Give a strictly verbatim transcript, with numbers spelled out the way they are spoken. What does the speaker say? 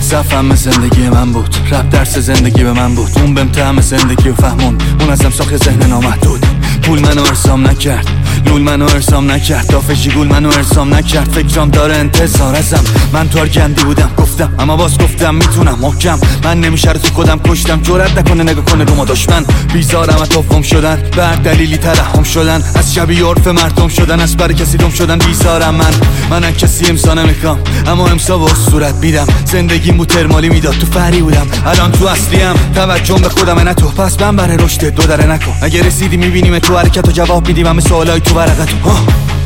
صفم زندگی من بود، رپ درس زندگی به من بود. اون بهم طعم زندگی و فهمون، اون ازم ساخت ذهن نامحدود. پول منو ارسام نکرد، نول منو ارسام نکرد، دافشی گول منو ارسام نکرد. فکرام داره انتظار ازم، من تو گندی بودم گفتم، اما باز گفتم میتونم محکم. من نمیشه رو تو خودم کشتم، جرأت نکنه نگاه کنه رو ما دشمن. بیزارم از توفم شدن، به هر دلیلی ترحم شدن، از شبیه عرف مردم شدن، از بر کسی دم شدن. بیزارم من، من از کسی امسا نمیخوام، اما امسا با صورت میدم. زندگیم بود ترمالی میداد، تو فری بودم، الان تو اصلیم. توجهم به خودم نه تو، پس من برای رشد دو دره نکن. اگه رسیدی میبینیم تو حرکت و جواب میدیم همه سوالای تو ورقتو.